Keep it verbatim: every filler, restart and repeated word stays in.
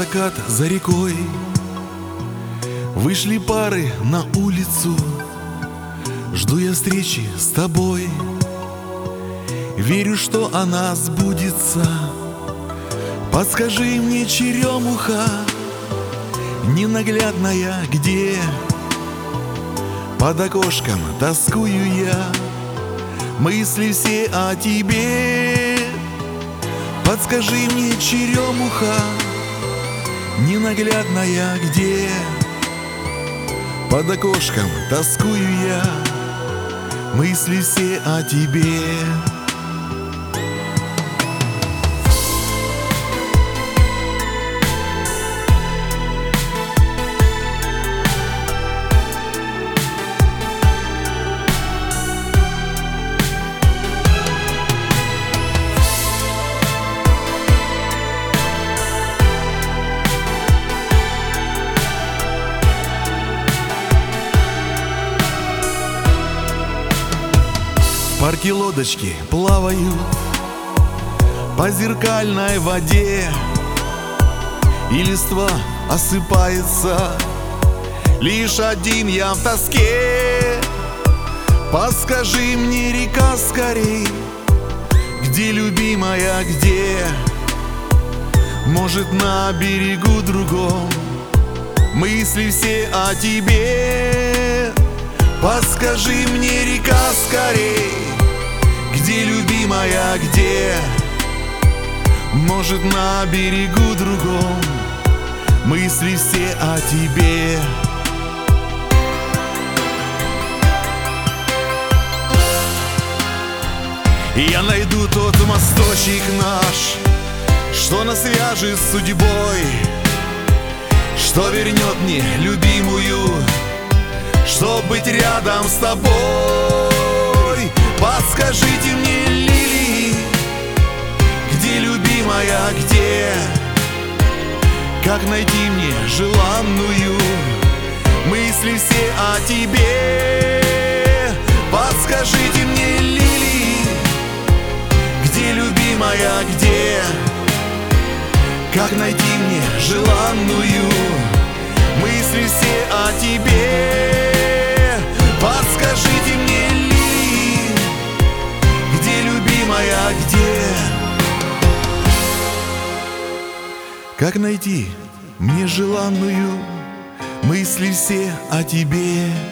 закат за рекой, вышли пары на улицу. Жду я встречи с тобой, верю, что она сбудется. Подскажи мне, черемуха ненаглядная, где? Под окошком тоскую я, мысли все о тебе. Подскажи мне, черемуха ненаглядная, где? Под окошком тоскую я, мысли все о тебе. В парке лодочки плавают по зеркальной воде, и листва осыпается, лишь один я в тоске. Подскажи мне, река, скорей, где, любимая, где? Может, на берегу другом мысли все о тебе. Подскажи мне, река, скорей, где, любимая, где? Может, на берегу другом мысли все о тебе. Я найду тот мосточек наш, что нас свяжет с судьбой, что вернет мне любимую, чтоб быть рядом с тобой. Подскажите мне, лилии, где, любимая, где? Как найти мне желанную, мысли все о тебе. Подскажите мне, лилии, где, любимая, где? Как найти мне желанную, мысли все о тебе. Подскажите мне, лилии, где, любимая, где? Как найти мне желанную, мысли все о тебе.